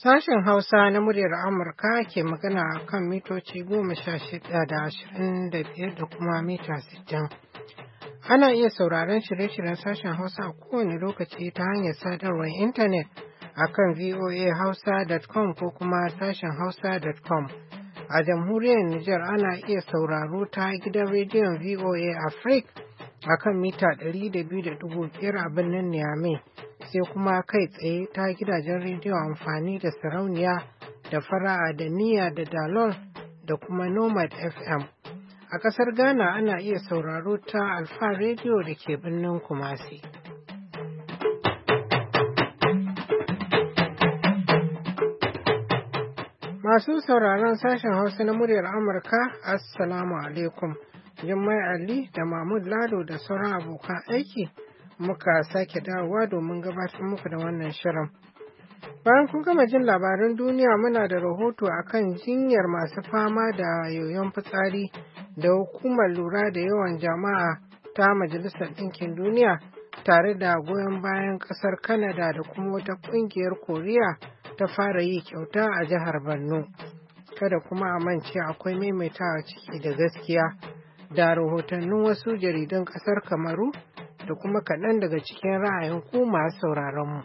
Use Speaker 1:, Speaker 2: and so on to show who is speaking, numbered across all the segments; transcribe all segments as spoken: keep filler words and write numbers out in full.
Speaker 1: Sashen Hausa na muryar Amurka ke magana a kan mitoci goma sha shida da ashirin da biyar da kuma mita sittin. Ana iya sauraron shirye-shiryen sashen Hausa a kowane lokaci ta hanyar sadarwar intanet a kan voa hausa dot com ko kuma sashen hausa dot com. A jamhuriyar Nijar ana iya sauraro ta gidan rediyon V O A Africa a kan mita ɗari da biyu da ɗigo biyar a birnin Niamey. Sai kuma kai tsaye ta gidajen rediyo amfani da sarauniya da fara'a da niyya da dalol da kuma nomad F M. A ƙasar Ghana ana iya sauraro ta Alfa rediyo da ke birnin Kumasi. Masu sauraron sashen Hausa na muryar Amurka, Assalamu alaikum. Jummai Ali da Mahmud Lado da sauran abokan aiki muka sake dawowa domin gabatar muku da wannan shirin. Bayan kun gama jin labaran duniya muna da rahoto akan jinyar masu fama da yoyon fitsari da hukumar lura da yawan jama'a ta Majalisar Ɗinkin Duniya tare da goyon bayan ƙasar Canada da kuma wata ƙungiyar Koriya ta fara yi kyauta a jihar Borno. Kada kuma a mance akwai maimaitawa ciki da gaskiya da rahotannin wasu jaridun ƙasar Kamaru da kuma kaɗan daga cikin ra'ayin ku masu sauraronmu.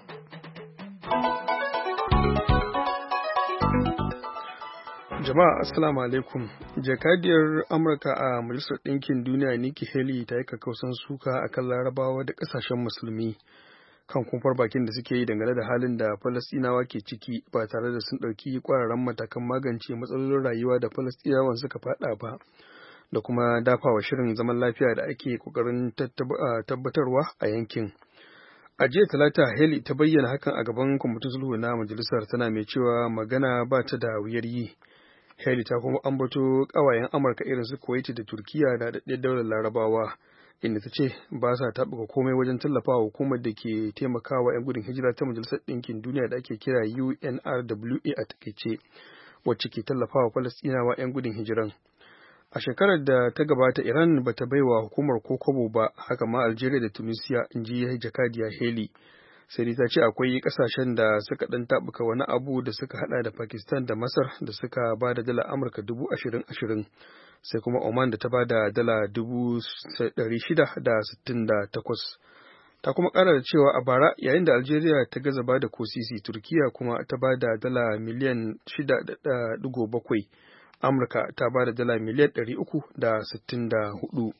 Speaker 2: Jama'a Assalamu alaikum. Jakadiyar Amurka a Majalisar Ɗinkin Duniya Nikki Haley ta yi kakkausan suka akan Larabawa da ƙasashen Musulmi kan kumfar bakin da suke yi dangane da halin da Falasɗinawa ke ciki ba tare da sun ɗauki ƙwararren matakan magance matsalolin rayuwa da Falasɗinawan suka faɗa ba. Da kuma dafawa shirin zaman lafiya da ake kokarin tabbatarwa a yankin. A jiya Talata, Haley ta bayyana hakan a gaban kwamitin sulhu na majalisar tana mai cewa magana ba ta da wuyar yi. Haley ta kuma ambato ƙawayen Amurka irin su Kuwait da Turkiya da daɗaɗɗiyar daular Larabawa, inda ta ce ba sa taɓuka komai wajen tallafawa hukumar da ke taimakawa 'yan gudun hijira ta Majalisar Ɗinkin Duniya da ake kira U N R W A a takaice, wacce ke tallafawa Falasɗinawa 'yan gudun hijiran. A shekarar da ta gabata Iran ba ta baiwa hukumar ko kobo ba, haka ma Algeria da Tunisia, in ji jakadiya Haley. Sai dai ta ce akwai kasashen da suka ɗan taɓuka wani abu da suka hada da Pakistan da Masar da suka ba da dala Amurka dubu ashirin ashirin, sai kuma Oman da ta ba da dala dubu ɗari shida da sittin da takwas. Ta kuma ƙara da cewa a bara yayin da Algeria ta gaza ba da kosisi, Turkiya kuma ta ba da dala miliyan shida da ɗigo bakwai. Amurka ta ba da dala miliyan ɗari uku da sittin da hudu.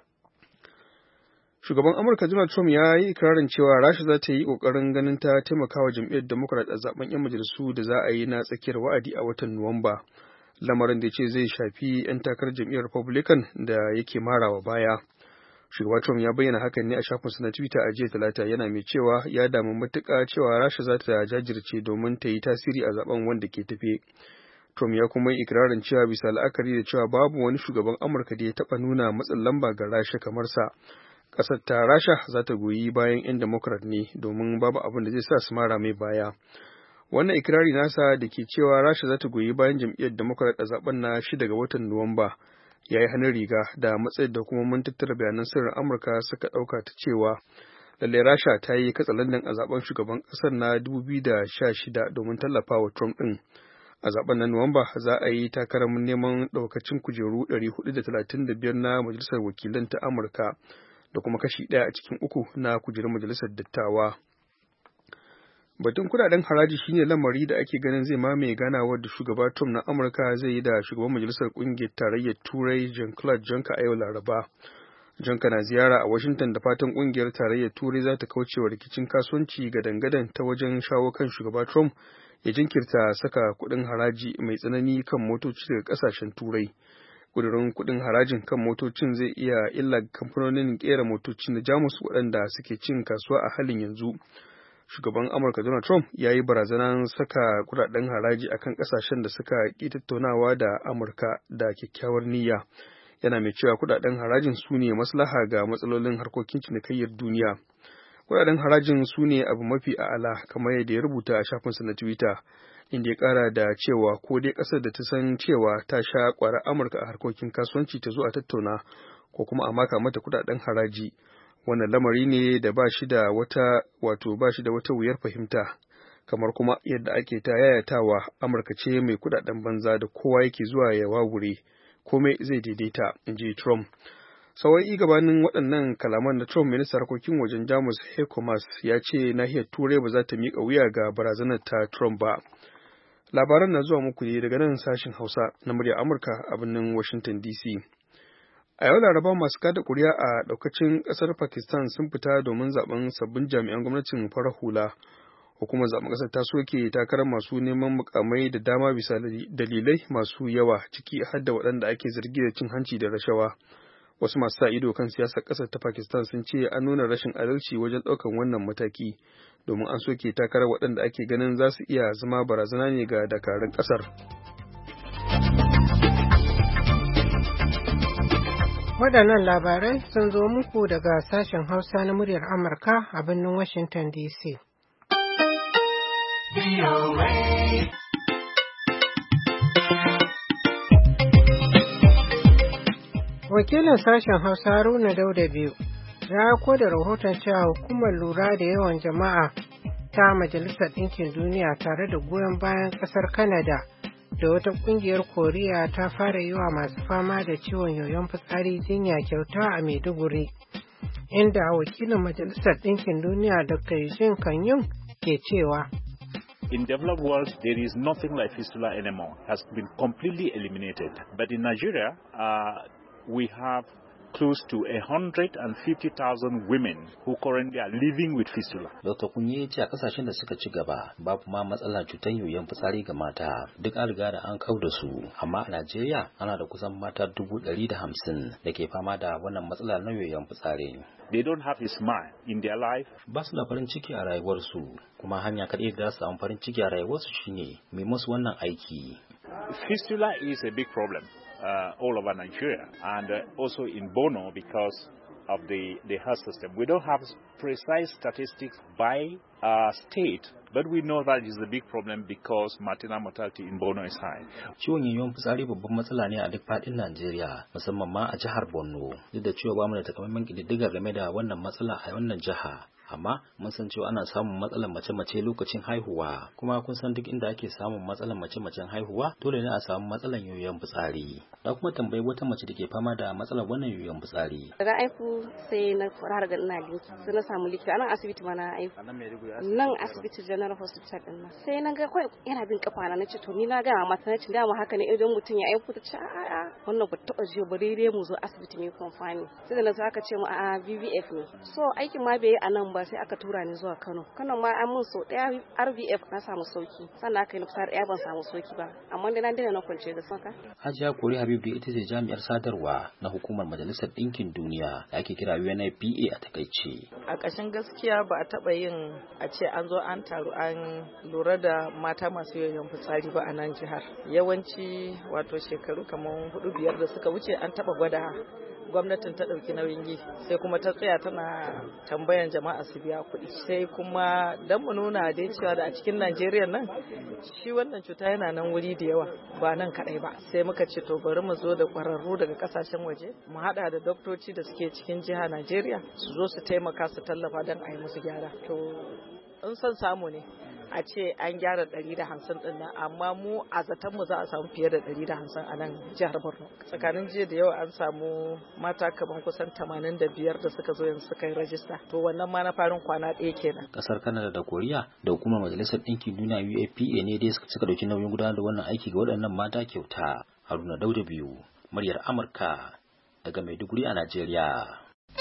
Speaker 2: Shugaban Amurka Donald Trump ya yi ikirarin cewa Rasha za ta yi ƙoƙarin ganin ta taimakawa jam'iyyar Democrat a zaben 'yan majalisu da za a yi na tsakiyar wa'adi a watan Nuwamba. Lamarin da ya ce zai shafi 'yan takarar jam'iyyar Republican da yake marawa baya. Shugaba Trump ya bayyana hakan ne a shafinsa na Twitter a jiya Talata, yana mai cewa ya damu matuƙa cewa Rasha za ta jajirce domin ta yi tasiri a zaben wanda ke tafe. Trump ya kuma yi ikirarin cewa bisa la'akari da cewa babu wani shugaban Amurka da ya taɓa nuna matsin lamba ga Rasha kamar sa. Ƙasar ta Rasha za ta goyi bayan 'yan Democrat ne domin babu abin da zai sa su mara mai baya. Wannan ikirari nasa da ke cewa Rasha za ta goyi bayan jam'iyyar Democrat a zaben na shida ga watan Nuwamba ya yi hannun riga da matsayin da kuma mun tattara bayanan sirrin Amurka suka ɗauka ta cewa lallai Rasha ta yi katsalandan a zaben shugaban ƙasar na dubu biyu da sha shida domin tallafa wa Trump ɗin. A zaben na Nuwamba za a yi takarar neman ɗaukacin kujeru ɗari hudu da talatin da biyar na Majalisar Wakilan ta Amurka da kuma kashi ɗaya a cikin uku na kujerun Majalisar Dattawa. Batun kudaden haraji shine lamari da ake ganin zai mamaye ganawar da shugaba Trump na Amurka zai yi da shugaban Majalisar Ƙungiyar Tarayyar Turai Jean-Claude Juncker a yau Laraba. Juncker na ziyara a Washington da fatan Ƙungiyar Tarayyar Turai za ta kauce wa rikicin kasuwanci gadan-gadan ta wajen shawo kan shugaba Trump ya jinkirta saka kuɗin haraji mai tsanani kan motoci daga ƙasashen Turai. Ƙudurin kuɗin harajin kan motocin zai iya illa kamfanonin ƙera motoci na Jamus waɗanda suke cin kasuwa a halin yanzu. Shugaban Amurka Donald Trump ya yi barazanar saka kuɗaɗen haraji akan ƙasashen da suka ƙi tattaunawa da Amurka da kyakkyawar niyya. Yana mai cewa kuɗaɗen harajin su ne maslaha ga matsalolin harkokin cinikayyar duniya. Kuɗaɗen harajin su ne abu mafi a'ala kamar yadda ya rubuta a shafinsa na Twitter, inda ya ƙara da cewa ko dai ƙasar da ta san cewa ta sha ƙwarar Amurka a harkokin kasuwanci ta zo a tattauna ko kuma a maka mata kuɗaɗen haraji. Wannan lamari ne da ba shi da wata wato ba shi da wata wuyar fahimta. kamar kuma yadda ake ta yayatawa Amurka ce mai kudaden banza da kowa yake zuwa ya wawure komai zai daidaita, in ji Trump. Sawai gabanin waɗannan kalaman na Trump, ministan harkokin wajen Jamus Heiko Maas ya ce nahiyar Turai ba za ta miƙa wuya ga barazanar ta Trump ba. Labaran na zuwa muku ne daga nan sashen Hausa na muryar Amurka a birnin Washington D C. A yau Laraba masu kada kuri'a a ɗaukacin ƙasar Pakistan sun fita domin zaben sabbin jami'an gwamnatin farar hula. Hukumar zaben ƙasar ta soke takarar masu neman mukamai da dama bisa dalilai masu yawa, ciki har da waɗanda ake zargi da cin hanci da rashawa. Wasu masu sa ido kan siyasar ƙasar ta Pakistan sun ce an nuna rashin adalci wajen ɗaukan wannan mataki, domin an soke takarar waɗanda ake ganin za su iya zama barazana ne ga dakarun ƙasar.
Speaker 1: Waɗannan labarai sun zo muku daga sashen Hausa na muryar Amurka a birnin Washington D C. Wakilin sashen Hausa Haruna Dauda biyu ya koda rahoton cewa hukumar lura da yawan jama'a ta Majalisar Ɗinkin Duniya tare da goyon bayan ƙasar Canada da wata ƙungiyar Koriya ta fara yi wa masu fama da ciwon yoyon fitsari jinya kyauta a Maiduguri, inda wakilin Majalisar Ɗinkin Duniya Doctor Eugene Kanyun ke cewa
Speaker 3: In developed world, there is nothing like fistula anymore. It has been completely eliminated. But in Nigeria, uh, we have close to one hundred fifty thousand women who currently are living with fistula.
Speaker 4: Doctor Kunye ya ce a kasashen da suka ci gaba babu ma matsalar cutar yoyon fitsari ga mata, duk an riga da an kau da su, amma a Najeriya ana da kusan mata dubu ɗari da hamsin da ke fama da wannan matsala na yoyon fitsari.
Speaker 3: They don't have a smile in their life.
Speaker 4: Ba su da farin ciki a rayuwarsu, kuma hanya kaɗai da su samu farin ciki a rayuwarsu shine mai musu wannan aiki.
Speaker 3: Fistula is a big problem. Uh, all over Nigeria and uh, also in Bono because of the, the health system. We don't have precise statistics by uh, state, but we know that is a big problem because maternal mortality in Bono is high.
Speaker 4: Ciwon yoyon fitsari babban matsala ne a duk faɗin Najeriya, musamman ma a jihar Borno. Duk da cewa ba mu da takamaiman ƙididdiga game da wannan matsala a wannan jiha, amma mun san cewa ana samun matsalar mace-mace lokacin haihuwa, kuma kun san duk inda ake samun matsalar mace-macen haihuwa dole ne a samu matsalar yoyon fitsari. Da kuma tambayi wata mace da ke fama da matsalar wannan yoyon fitsari.
Speaker 5: Daga aiku sai na fara ga ina linki, sai na samu likita a nan asibiti ma na aiku. Nan asibiti General Hospital din nan. Sai na ga kai yana bin kafa na nace to ni na ga mata nace dama haka ne idan mutum ya aiku ta ce a a wannan ba taɓa jiyo ba daidai mu zo asibiti ne confirm. Sai da na zo aka ce mu a V V F ne. So aikin ma bai yi a nan ba sai aka tura ni zuwa Kano. Kano ma an mun so daya R V F na samu sauki. Sannan aka yi nufsar daya ban samu sauki ba. Amma dai na dena na kwance da saka.
Speaker 4: Hajiya Kori Habib da ita ce jami'ar sadarwa na hukumar Majalisar Ɗinkin Duniya da ake kira U N I P A a takaice.
Speaker 6: A ƙashin gaskiya ba a taɓa yin a ce an zo an taru an lura da mata masu yoyon fitsari ba a nan jihar. Yawanci wato shekaru kamar hudu biyar da suka wuce an taɓa gwada gwamnatin ta ɗauki nauyin yi sai kuma ta tsaya tana tambayan jama'a su biya kuɗi sai kuma dan mu nuna dai cewa da a cikin Najeriya nan shi wannan cuta yana nan wuri da yawa ba nan kaɗai ba sai muka ce to bari mu zo da ƙwararru daga ƙasashen waje mu haɗa da doktoci da suke cikin jiha Najeriya su zo su taimaka su tallafa don a yi musu gyara to in son samu ne a ce an gyara ɗari da hamsin ɗin nan amma mu a zaton mu za a samu fiye da ɗari da hamsin a nan jihar Borno tsakanin jiya da yau an samu mata kamar kusan tamanin da biyar da suka zo yanzu suka yi rajista to wannan ma na farin kwana ɗaya kenan.
Speaker 4: Kasar Canada da Koriya da hukumar Majalisar Ɗinkin Duniya U A P A ne dai suka ɗauki nauyin gudanar da wannan aiki ga waɗannan mata kyauta. Haruna Dauda biyu, muryar Amurka daga Maiduguri a Najeriya.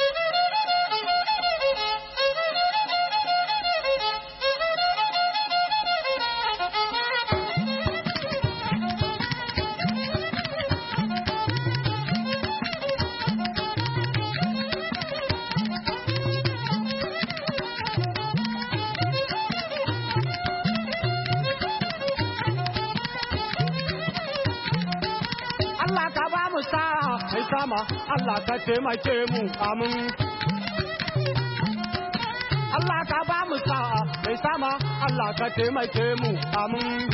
Speaker 7: Allah ka taimake mu amin. Allah ka ba mu sa'a mai sama Allah ka taimake mu amin.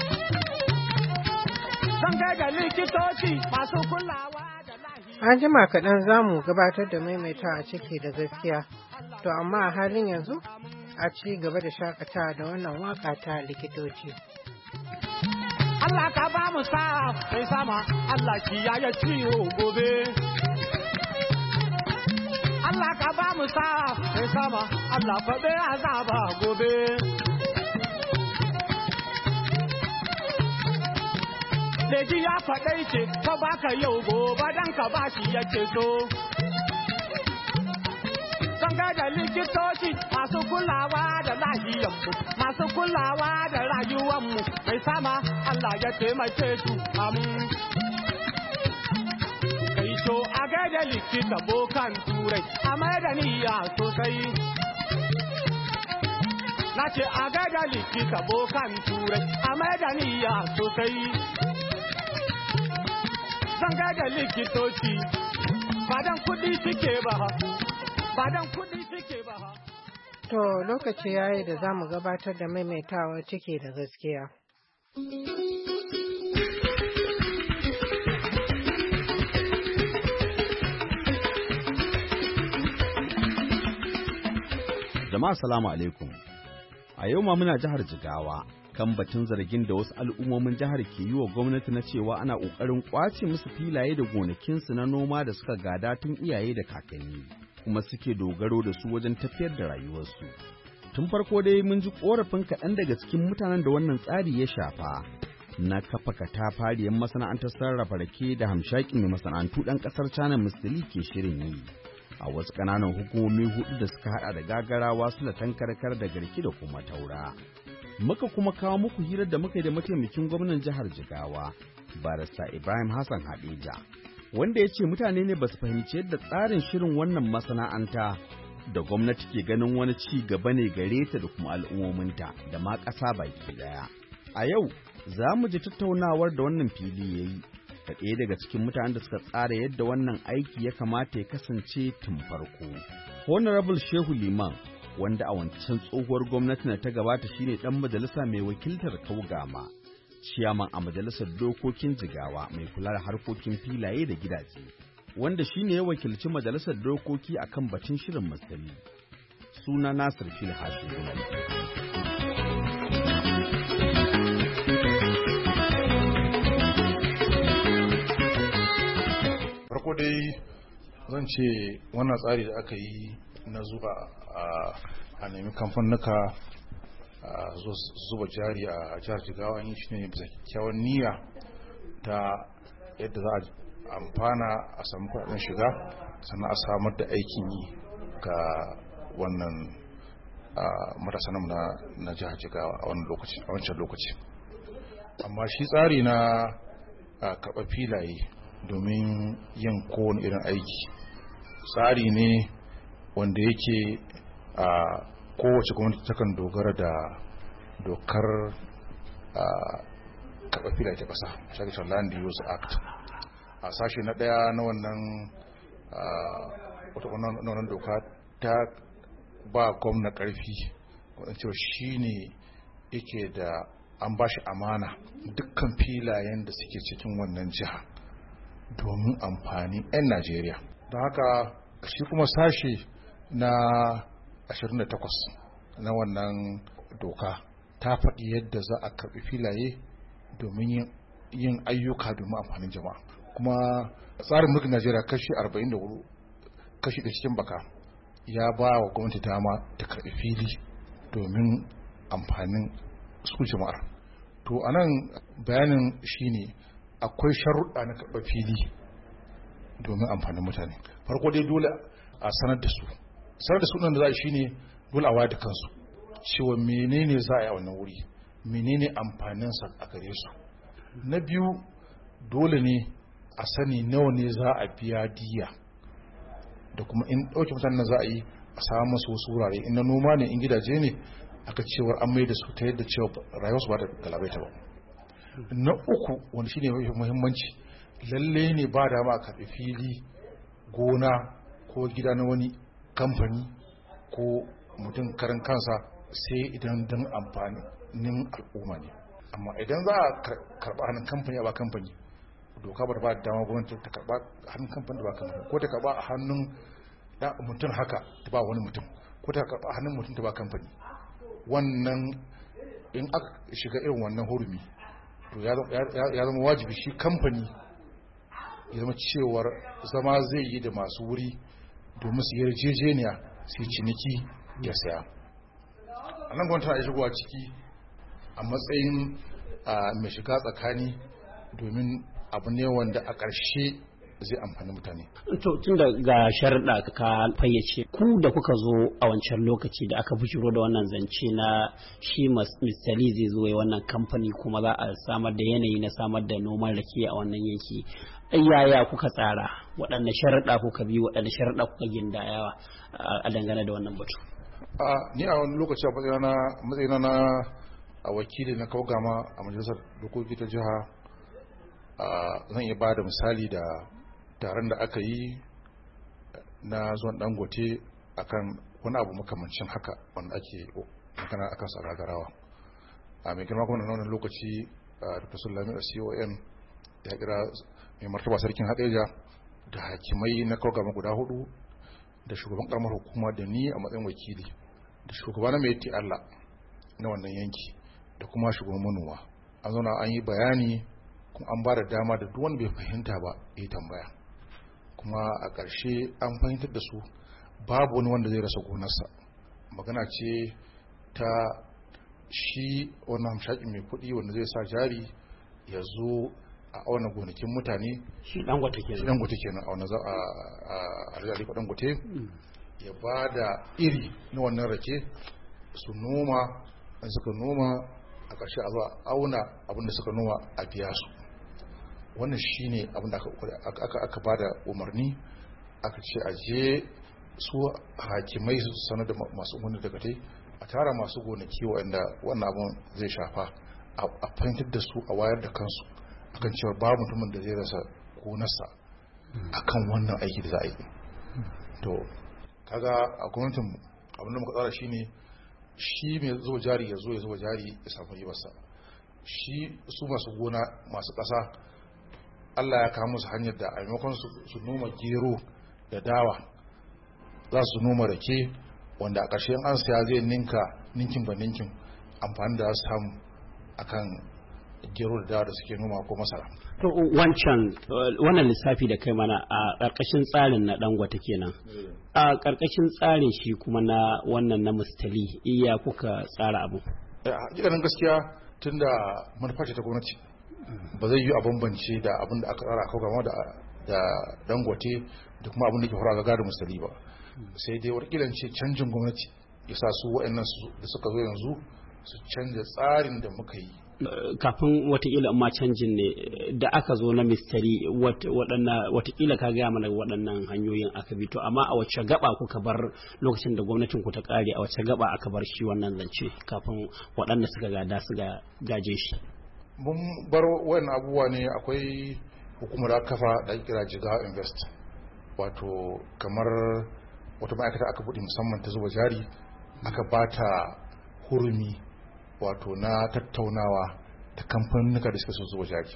Speaker 7: Zan ga likitoci masu kulawa da lahiya.
Speaker 1: An jima kaɗan za mu gabatar da maimaita a ciki da gaskiya. To amma a halin yanzu a ci gaba da shakata da wannan waka ta likitoci.
Speaker 7: Allah ka ba mu sa mai sama Allah kiyaye ciwo gobe. Allah ka ba mu sa mai sama Allah faɗe azaba gobe. Leji ya faɗai ce ka baka yau gobe dan ka ba shi yake so. Zanga da likitoci masu kulawa da lahiyanmu, masu kulawa da rayuwanmu, mai sama Allah ya taimake su amin. Kai to a gaida likita bokan turai, a mai da niyya sosai. Na ce a gaida likita bokan turai, a mai da niyya sosai. Zanga da likitoci, badan kuɗi suke ba ha.
Speaker 1: To lokaci ya yi da za mu gabatar da maimaitawa ciki da gaskiya.
Speaker 8: Jama'a salamu alaikum. A yau ma muna jihar Jigawa kan batun zargin da wasu al'ummomin jihar ke yi wa gwamnati na cewa ana ƙoƙarin ƙwace musu filaye da gonakinsu na noma da suka gada tun iyaye da kakanni. Kuma suke dogaro da su wajen tafiyar da rayuwarsu. Tun farko dai mun ji ƙorafin kaɗan daga cikin mutanen da wannan tsari ya shafa na kafa katafariyar masana'antar sarrafa rake da hamshakin mai masana'antu ɗan ƙasar China Mister Lee ke shirin yi a wasu ƙananan hukumomi hudu da suka haɗa da Gagarawa, Sulatan Karkar da Garki da kuma Taura. Muka kuma kawo muku hirar da muka yi da mataimakin gwamnan jihar Jigawa, Barista Ibrahim Hassan Hadeja. Wanda ya ce mutane ne ba su fahimci yadda tsarin shirin wannan masana'anta da gwamnati ke ganin wani ci gaba ne gare ta da kuma al'ummominta da ma ƙasa baki ɗaya. A yau za mu ji tattaunawar da wannan fili ya yi da ɗaya daga cikin mutanen da suka tsara yadda wannan aiki ya kamata ya kasance tun farko. Honorable Shehu Liman, wanda a wancan tsohuwar gwamnati na ta gabata shine ɗan majalisa mai wakiltar Kaugama. Ciyaman a majalisar dokokin Jigawa mai kula da harkokin filaye da gidaje, wanda shi ne ya wakilci majalisar dokoki akan batun shirin masali. Suna Nasir Fil Hashim.
Speaker 9: Farko dai zan ce wannan tsari da aka yi na zuba a nemi kamfanuka zuba jari a jihar Jigawa yin shi ne bisa kyakkyawar niyya ta yadda za a amfana a samu kuɗin shiga sannan a samar da aikin yi ga wannan matasa na jihar Jigawa a wancan lokaci. Amma shi tsari na karɓar filaye domin yin kowane irin aiki tsari ne wanda yake a kowace gwamnati takan dogara da dokar karɓar filaye ta ƙasa, shakisar Land Use Act. A sashe na ɗaya na wannan wannan doka ta ba gwamna ƙarfi wadancewa shi ne yake da an ba shi amana dukkan filayen da suke cikin wannan jiha domin amfanin 'yan Najeriya. Don haka shi kuma sashe na ashirin da takwas na wannan doka ta faɗi yadda za a karɓi filaye domin yin ayyuka domin amfanin jama'a. Kuma tsarin mulkin Najeriya kashi arba'in da hudu kashi da cikin baka ya ba wa gwamnati dama ta karɓi fili domin amfanin su jama'ar. To anan bayanin shine akwai sharuɗa na karɓar fili domin amfanin mutane. Farko dai dole a sanar da su sanar da su nan da za a shi ne dole a wayar da kansu cewa menene za a yi a wannan wuri, menene amfaninsa a gare su. Na biyu dole ne a sani nawa ne za a biya diya da kuma in ɗauke mutanen za a yi a samu masu wasu wurare, in na noma ne in gidaje ne aka cewar an mai da su ta yadda cewa rayuwarsu ba da galabaita ba. Na uku wanda shine mafi muhimmanci, lalle ne ba da ma a karɓi fili gona ko gida na wani kamfani ko mutum karan kansa sai idan don amfanin al'umma ne. Amma idan za a karɓa hannun kamfani a ba kamfani, doka ba da ba da dama gwamnati ta karɓa hannun kamfani da ba kamfani, ko ta karɓa a hannun mutum haka ta ba wani mutum, ko ta karɓa hannun mutum ta ba kamfani. wannan in aka shiga irin wannan hurumi to ya zama wajibi shi kamfani ya zama cewar zama zai yi da masu wuri domin su yarjejeniya su ciniki ya saya. A nan gwamnati na shigowa ciki a matsayin mai shiga tsakani domin abu ne wanda a ƙarshe zai amfani mutane.
Speaker 10: To tun da ga sharɗa ka fayyace ku da kuka zo a wancan lokaci da aka bujiro da wannan zance na shi mister Lee zai zo ya wannan kamfani kuma za a samar da yanayi na samar da noman rake a wannan yanki. Yaya kuka tsara waɗanne sharaɗa kuka bi waɗanne sharaɗa kuka gindayawa a dangane da wannan batu?
Speaker 9: A ni a wani lokaci a matsayina matsayina na a wakili na Kaugama a majalisar dokoki ta jiha zan iya ba da misali da taron da aka yi na zuwan Dangote akan wani abu makamancin haka wanda ake magana akan saragarawa. A mai girma kuma na wannan lokaci Doctor Sulaiman a C O N ya kira mai martaba sarkin Hadeja da hakimai na Kaugama guda hudu da shugaban karamar hukuma da ni a matsayin wakili da shugaba na mai Allah na wannan yanki da kuma shugaban manoma. An zauna an yi bayani kuma an ba da dama da duk wanda bai fahimta ba ya tambaya, kuma a ƙarshe an fahimtar da su babu wani wanda zai rasa gonarsa. Magana ce ta shi wannan hamshakin mai kuɗi wanda zai sa jari ya zo a auna gonakin mutane,
Speaker 10: shi Dangote kenan,
Speaker 9: shi Dangote kenan a wannan a Aliko Dangote ya ba da iri na wannan rake su noma, in suka noma a ƙarshe a zo a auna abinda suka noma a biya su. Wannan shine abinda aka aka aka bada umarni, aka ce a je su hakimai su sanar da masu gonaki daga tai a tara masu gonaki wanda wannan abun zai shafa a fahimtar da su a wayar da kansu akan cewa babu mutumin da zai rasa gonarsa akan wannan aiki da za a yi. To kaga a gwamnatin abin da muka tsara shine shi mai zuba jari ya zo ya zuba jari ya samu ribarsa, shi su masu gona masu ƙasa Allah ya kawo musu hanyar da a maimakon su noma gero da dawa za su noma rake wanda a ƙarshe an siya zai ninka ninkin ba ninkin amfani da za su samu akan gero da dawa da suke noma ko masara.
Speaker 10: To wancan wannan lissafi da kai mana a ƙarƙashin tsarin na Dangote kenan, a ƙarƙashin tsarin shi kuma na wannan na mister Lee iya kuka tsara abu?
Speaker 9: A hakikanin gaskiya tunda manufa ce ta gwamnati ba zai yi a bambance da abin da aka tsara a Kaugama da Dangote da kuma abin da ke faruwa ga da mister Lee ba, sai dai warkilan ce canjin gwamnati ya sa su waɗannan da suka zo yanzu su canja tsarin da muka yi.
Speaker 10: Kafin watakila ma canjin ne da aka zo na mistari watakila ka gaya mana waɗannan hanyoyin aka bi, to amma a wacce gaba kuka bar lokacin da gwamnatin ku ta ƙare, a wacce gaba aka bar shi wannan zance kafin waɗanda suka gada su gaje shi?
Speaker 9: Mun bar wayannan abubuwa ne, akwai hukumar kafa da ake kira Jigawa Invest, wato kamar wata ma'aikata aka buɗe musamman ta zuba jari, aka bata hurumi wato na tattaunawa da kamfanuka da suka so zuwa jari.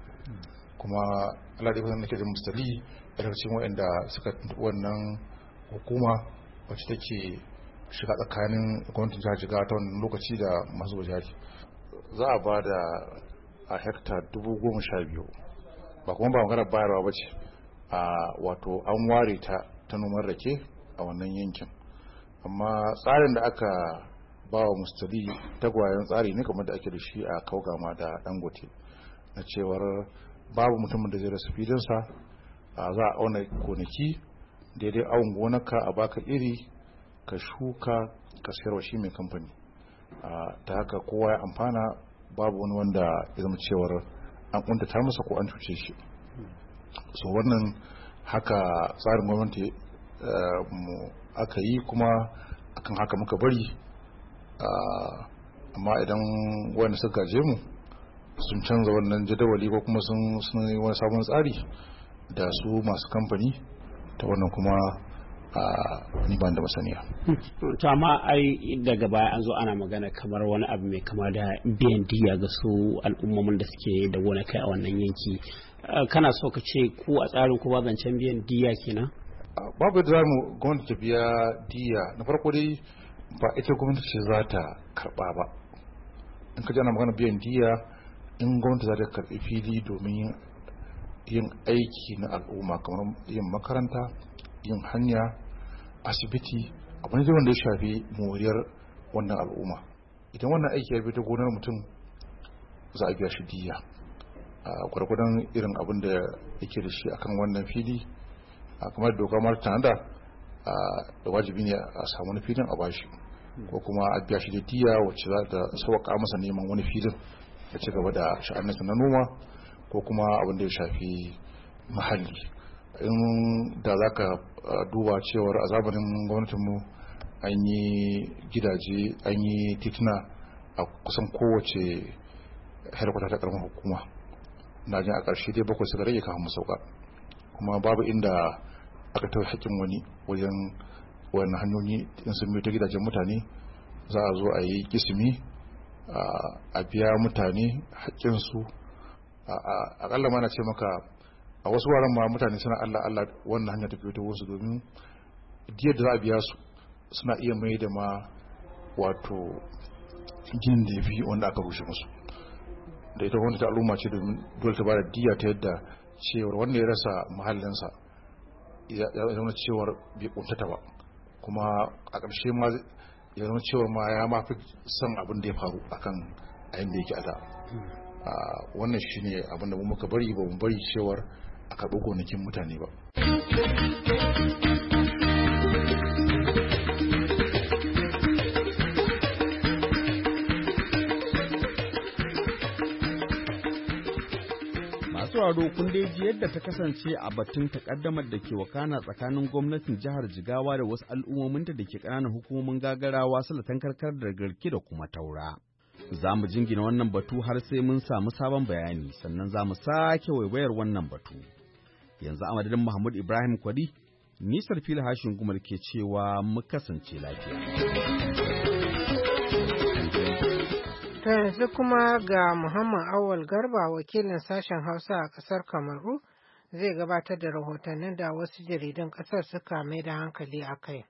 Speaker 9: Kuma Allah da kusan nake da mister Lee daga cikin waɗanda suka wannan hukuma wacce take shiga tsakanin gwamnatin jihar Jigawa ta wannan lokaci da masu zuwa jari. Za a ba da a hekta dubu goma sha biyu, ba kuma ba magana bayarwa ba ce, a wato an ware ta ta noman rake a wannan yankin. Amma tsarin da aka ba wa mustali tagwayen tsari ne kamar da ake da shi a Kaugama da Dangote, na cewar babu mutumin da zai rasa filinsa, za a auna gonaki daidai awon gonaka a baka iri ka shuka ka sayarwa shi mai kamfani, ta haka kowa ya amfana, babu wani wanda ya zama cewar an kuntata masa ko an cuce shi. So wannan haka tsarin gwamnati mu aka yi, kuma akan haka muka bari. Amma idan wanda suka gaje mu sun canza wannan jadawali ko kuma sun yi wani sabon tsari da su masu kamfani, ta wannan kuma ni ban da masaniya.
Speaker 10: To amma ai daga baya an zo ana magana kamar wani abu mai kama da biyan diya ga su al'ummomin da suke da gonakai a wannan yanki. Kana so ka ce ku a tsarin ku ba zancen biyan diya kenan?
Speaker 9: Babu da zamu gwamnati ta biya diya. Na farko dai ba ita gwamnati ce za ta karɓa ba. In ka ji ana magana biyan diya, in gwamnati za ta karɓi fili domin yin aiki na al'umma kamar yin makaranta, yin hanya, asibiti, abu ne wanda ya shafi moriyar wannan al'umma. Idan wannan aiki ya bi ta gonar mutum za a biya shi diya a gwargwadon irin abin da yake da shi akan wannan fili, kamar doka mara tanada da wajibi ne a samu wani filin a bashi, ko kuma a biya shi da diya wacce za ta sauƙa masa neman wani filin da ci gaba da sha'aninsa na noma ko kuma abin da ya shafi muhalli. In da za ka duba cewar a zamanin gwamnatinmu an yi gidaje, an yi tituna a kusan kowace harkwata ta karamar hukuma, na jin a ƙarshe dai bakwai suka rage kafin mu sauka, kuma babu inda aka tauye haƙƙin wani wajen wannan hanyoyi. In sun biyo ta gidajen mutane za a zo a yi kisimi a biya mutane haƙƙinsu. Aƙalla ma na ce maka a wasu wuraren ma mutane suna Allah Allah wannan hanya ta biyo ta wasu, domin diyar da za a biya su suna iya mai da ma wato ginin da ya fi wanda aka rushe musu. Da ita wanda ta al'umma ce domin dole ta bada diya ta yadda cewar wanda ya rasa mahallinsa ya zama cewar bai kuntata ba, kuma a ƙarshe ma ya zama cewar ma ya mafi son abin da ya faru akan ayin da yake a da. Wannan shine abin da mu muka bari, ba mu bari cewar a karɓi gonakin mutane ba.
Speaker 8: sauraro kun dai ji yadda ta kasance a batun takaddamar da ke wakana tsakanin gwamnatin jihar Jigawa da wasu al'ummominta da ke ƙananan hukumomin Gagarawa, Sulatan Karkar da Garki da kuma Taura. Za mu jingina wannan batu har sai mun samu sabon bayani, sannan za mu sake waiwayar wannan batu. Yanzu a madadin Mahmud Ibrahim Kwari, ni Sarfila Hashin Gumal ke cewa mu kasance lafiya.
Speaker 1: Ta yanzu kuma ga Muhammad Awal Garba, wakilin sashen Hausa a ƙasar Kamaru, zai gabatar da rahotannin da wasu jaridan ƙasar suka mai da hankali a kai.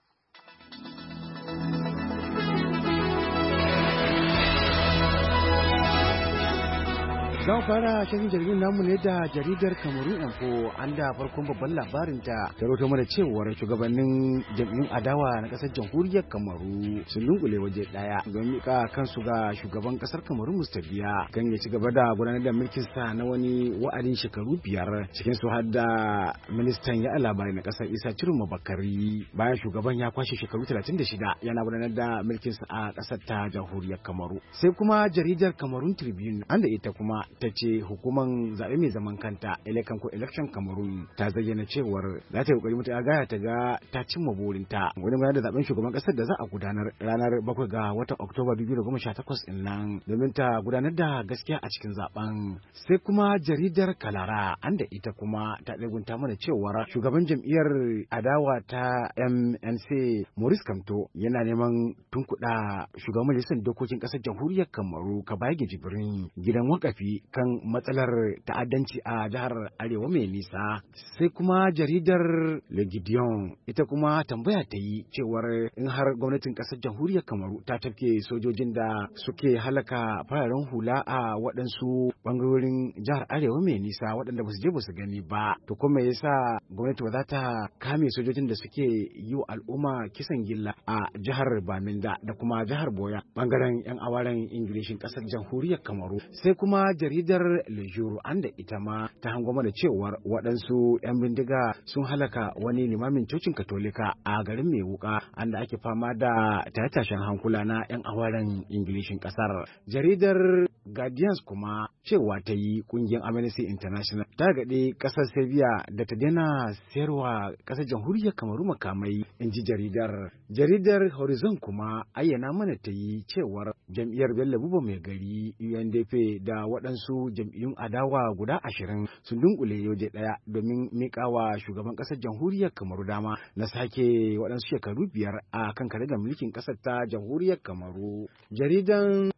Speaker 11: Zan fara shirin jaridar namu ne da jaridar Kamaru Info, an da farkon babban labarin ta ta rawaito mana cewar shugabannin jam'iyyun adawa na kasar jamhuriyar Kamaru sun dunkule waje daya don mika kansu ga shugaban kasar Kamaru Mustabiya kan ya ci gaba da gudanar da mulkin sa na wani wa'adin shekaru biyar, cikin su har da ministan ya labarai na kasar Isa Ciroma Bakari, bayan shugaban ya kwashe shekaru talatin da shida yana gudanar da mulkin sa a kasar ta jamhuriyar Kamaru. Sai kuma jaridar Cameroon Tribune, an da ita kuma ta ce hukumar zaɓe mai zaman kanta Elekan ko Election Cameroon ta zayyana cewar za ta yi kokari mutu gaya ta ga ta cimma burinta wani gudanar da zaben shugaban ƙasar da za a gudanar ranar bakwai ga watan Oktoba dubu biyu da goma sha takwas din nan, domin ta gudanar da gaskiya a cikin zaben. Sai kuma jaridar Kalara, an da ita kuma ta ɗagunta mana cewar shugaban jam'iyyar adawa ta M N C Maurice Kamto yana neman tunkuɗa shugaban majalisar dokokin ƙasar jamhuriyar Kamaru Kabayge Jibrin gidan wakafi kan matsalar ta'addanci a jihar Arewa mai nisa. Sai kuma jaridar Le Gideon, ita kuma tambaya ta yi cewar in har gwamnatin ƙasar jamhuriyar Kamaru ta tafke sojojin da suke halaka fararen hula a waɗansu ɓangarorin jihar Arewa mai nisa waɗanda ba su je ba su gani ba, to kuma yasa gwamnati ba za ta kame sojojin da suke yi wa al'umma kisan gilla a jihar Baminda da kuma jihar Boya ɓangaren 'yan awaren Ingilishin ƙasar jamhuriyar Kamaru. Sai kuma jaridar Le Jour, an da ita ma ta hango mana cewar waɗansu 'yan bindiga sun halaka wani limamin cocin katolika a garin mai wuka, an da ake fama da tashen hankula na 'yan awaren Ingilishin ƙasar. Jaridar Guardians kuma cewa ta yi ƙungiyar Amnesty International ta gaɗe ƙasar Serbia da ta daina sayarwa ƙasar jamhuriyar Kamaru makamai, in ji jaridar. Jaridar Horizon kuma ayyana mana ta yi cewar jam'iyyar Bello Buba mai gari U N D P da waɗansu jam'iyyun adawa guda ashirin sun dunkule yauje ɗaya domin miƙawa shugaban ƙasar jamhuriyar Kamaru dama na sake waɗansu shekaru biyar a kan karagar mulkin ƙasar ta jamhuriyar Kamaru. Jaridan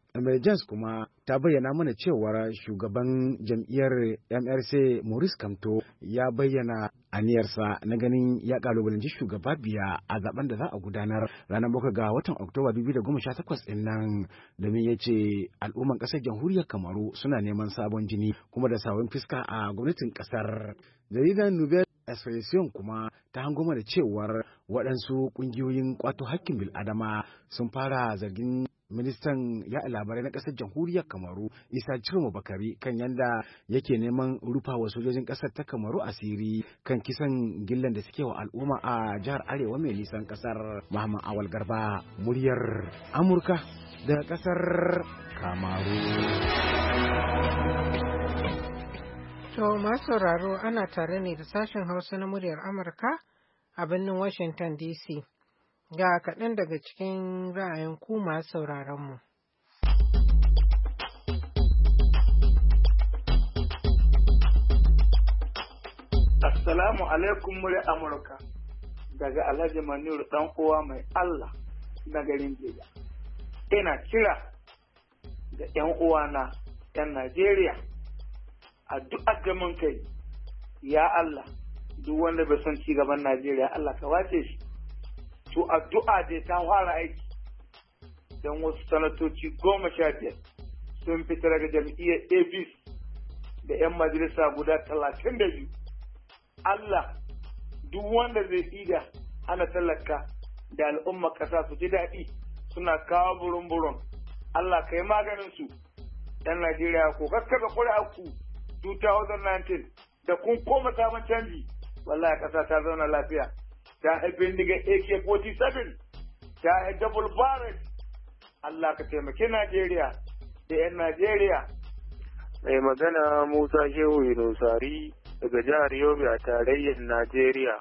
Speaker 11: Emergence kuma ta bayyana mana cewar shugaban jam'iyyar M R C Maurice Kamto ya bayyana aniyarsa na ganin ya kalubalanci shugaba Biya a zaben da za a gudanar ranar bakwai ga watan Oktoba dubu biyu da goma sha takwas din nan, domin ya ce al'umman ƙasar jamhuriyar Kamaru suna neman sabon jini kuma da sabon fiska a gwamnatin ƙasar. Jaridar Nouvelle Expression kuma ta hango mana cewar waɗansu ƙungiyoyin ƙwato hakkin bil'adama sun fara zargin ministan ya labarai na ƙasar jamhuriyar Kamaru Isa Ciroma Bakari kan yanda yake neman rufa wa sojojin ƙasar ta Kamaru asiri kan kisan gillan da suke wa al'umma a jihar Arewa mai nisan ƙasar. Muhammad Awal Garba, muryar Amurka daga ƙasar Kamaru.
Speaker 1: To masu sauraro ana tare ne da sashen Hausa na muryar Amurka a birnin Washington D C. Ga kaɗan daga cikin ra'ayin ku masu sauraronmu.
Speaker 12: Assalamu alaikum muryar Amurka daga Alhaji Maniru ɗan uwa mai Allah na garin Jega. Ina kira da ‘yan uwana ‘yan Najeriya a duk agamin kai, ya Allah, duk wanda bai son ci gaban Najeriya Allah ka wace shi. To addu'a dai ta fara aiki don wasu sanatoci goma sha biyar sun fita daga jam'iyyar A P C da 'yan majalisa guda talatin da biyu. Allah duk wanda zai ida hana talaka da al'umma ƙasa su ji daɗi suna kawo burin-burin. Allah ka yi maganin su. ‘Yan Najeriya ko kakkaba ƙuri'a ku dubu biyu da sha tara da kun koma sabon canji, wallahi ƙasa ta zauna lafiya. Ta haifin diga A K forty-seven, ta haifin double barrel. Allah ka taimaki Najeriya da 'yan Najeriya.
Speaker 13: Mai magana Musa Shehu Yunusari daga jihar Yobe a tarayyar Najeriya.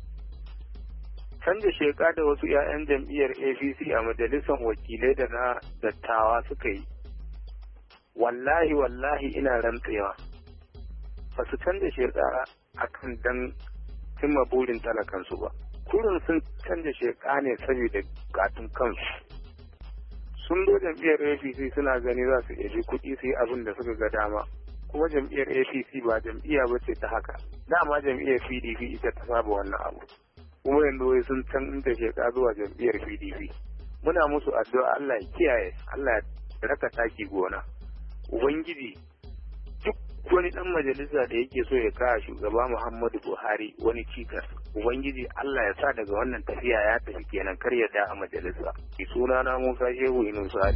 Speaker 13: Canja sheka da wasu 'ya'yan jam'iyyar A P C a majalisar wakilai da na dattawa suka yi. Wallahi wallahi ina rantsewa. Ba su canja sheka a kan dan cimma burin talakansu ba. Kurin sun canja sheka ne saboda gatun kansu. Sun zo jam'iyyar A P C suna gani za su ebi kuɗi su yi abin da suka ga dama. Kuma jam'iyyar A P C ba jam'iyya ba ce ta haka. Dama jam'iyyar P D P ita ta saba wannan abu. Kuma yanzu wai sun canja sheka zuwa jam'iyyar P D P. Muna musu addu'a Allah ya kiyaye, Allah ya raka taki gona. Ubangiji duk wani ɗan majalisa da yake so ya kawo shugaba Muhammadu Buhari wani cikas, Ubangiji Allah ya sa daga wannan tafiya ya tafi kenan kar ya da a majalisa. Ki suna na Musa Shehu Yunusari.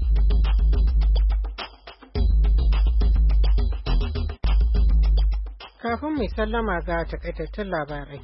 Speaker 1: Kafin mai sallama ga takaitattun labarai.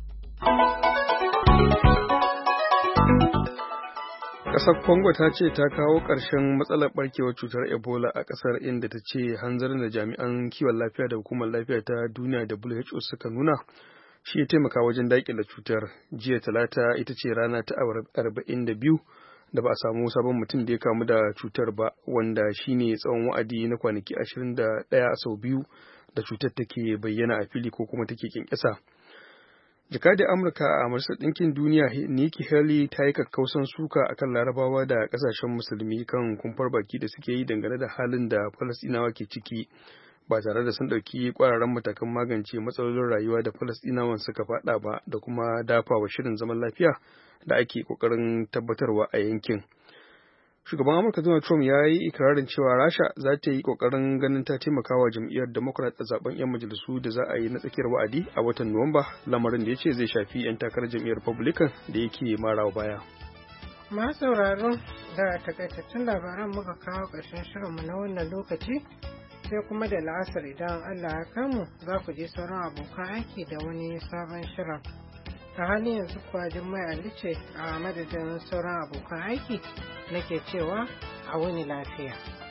Speaker 2: Ƙasar Congo ta ce ta kawo ƙarshen matsalar ɓarkewar cutar Ebola a ƙasar, inda ta ce hanzarin da jami'an kiwon lafiya da hukumar lafiya ta duniya W H O suka nuna shi ya taimaka wajen daƙile cutar. Jiya Talata ita ce rana ta arba'in da biyu da ba a samu sabon mutum da ya kamu da cutar ba, wanda shine tsawon wa'adi na kwanaki ashirin da ɗaya sau biyu da cutar take bayyana a fili ko kuma take ƙyanƙyasa. Jakadiyar Amurka a Majalisar Ɗinkin Duniya Nikki Haley ta yi kakkausan suka akan Larabawa da ƙasashen musulmi kan kumfar baki da suke yi dangane da halin da Falasɗinawa ke ciki, ba tare da sun ɗauki ƙwararren matakan magance matsalolin rayuwa da Falasɗinawan suka faɗa ba, da kuma dafa wa shirin zaman lafiya da ake ƙoƙarin tabbatarwa a yankin. Shugaban Amurka Donald Trump ya yi ikirarin cewa Rasha za ta yi ƙoƙarin ganin ta taimaka wa jam'iyyar Democrat a zaben 'yan majalisu da za a yi na tsakiyar wa'adi a watan Nuwamba, lamarin da ya ce zai shafi 'yan takarar jam'iyyar Republican da yake marawa baya.
Speaker 1: Ma sauraro da takaitattun labaran muka kawo ƙarshen shirinmu na wannan lokaci, sai kuma da la'asar idan Allah ya kamu za ku je sauran abokan aiki da wani sabon shirin. A halin yanzu kuwa Jummai Ali ce a madadin sauran abokan aiki nake cewa a wani lafiya.